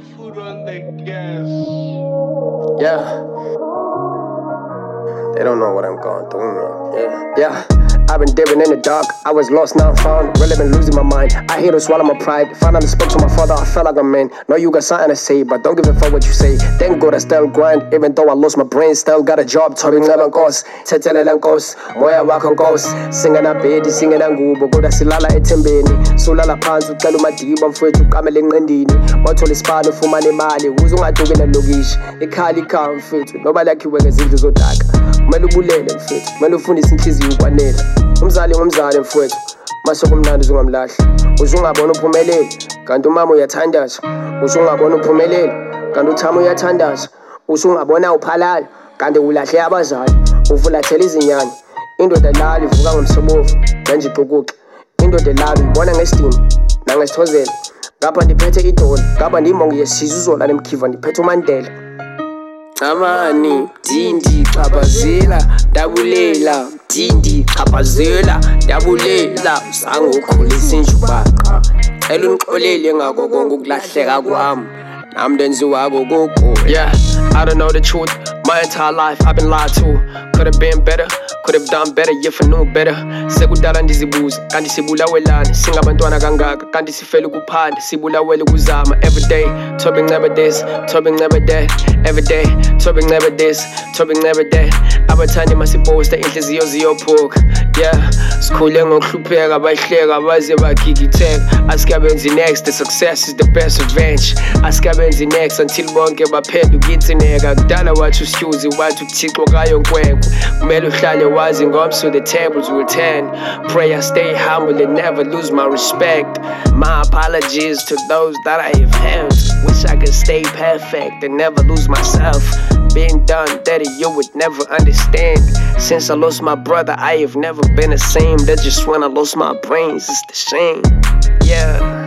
Foot on the gas. Yeah, they don't know what I'm going through, man. Yeah. I've been dipping in the dark, I was lost, now I'm found. Really been losing my mind. I hate to swallow my pride. Finally spoke to my father, I felt like a man. Know you got something to say, but don't give a fuck what you say. Thank God I still grind, even though I lost my brain. Still got a job, Toby Ngaba Nkos, Tetele Nkos, Moya Wako Nkos. Singing a baby, singing a ngubo, Goda Silala etembeni. Sulala phansi ucela umadiba mfowethu uqamele enqendini. Wathola isibalo ufumana imali, uze ungaduki nelokishi. Ikhali ikhaya mfowethu, noba lakhiwe ngezindlu zodaka. Kumele ubulele mfowethu, kumele ufundise inhliziyo ukwanele. Umzali ngumzali mfowethu, mase kumnandi uzungamlahli. Uzungabona uphumelele, kanti umama uyathandaza. Uzungabona uphumelele, kanti uthama uyathandaza. Uzungabona uphalala, kanti ulahle abazali. Uvulathela izinyane, indoda lali ivuka ngomsobovu, nanje iqukuqa. Indoda lali uyibona ngesidima, nangesithozela. Ngapha ndiphethe idolo, ngapha ndiyimongi yesizwe uzola nemkhiva ndiphethe uMandela. Amani, Dindi, Xabazela, Dabulela, Dindi, Xabazela, Dabulela, uzange ukhulisa injubaqa. Cela ungixolele ngako konke ukulahleka kwami. Nami ndenziwa kokoko. Yeah, I don't know the truth. My entire life I've been lied to. Could've been better, could've done better if I knew better. Sekudala ndizibuza, kanti sibulawelani. Singabantwana kangaka, kanti sifela ukuphanda. Sibulawela ukuzama everyday. Tobi never this, Tobi never that. Everyday, Tobi never this, Tobi never that. Abathandi masiposta inhliziyo ziyophuka. Yeah, sikhule ngokuhlupheka bayihleka baze bagigitheka. Asikabenzi next, the success is the best revenge. Asikabenzi next until bonke baphenduka intsineka. Kudala wathi uStyuzi wathi uThixo kayonkwenkwe. Kumele uhlale wazi ngomso the tables will turn. Pray I stay humble and never lose my respect. My apologies to those that I have hurt. Wish I could stay perfect and never lose myself. Been done dirty, you would never understand. Since I lost my brother, I have never been the same. That's just when I lost my brains, it's the shame. Yeah.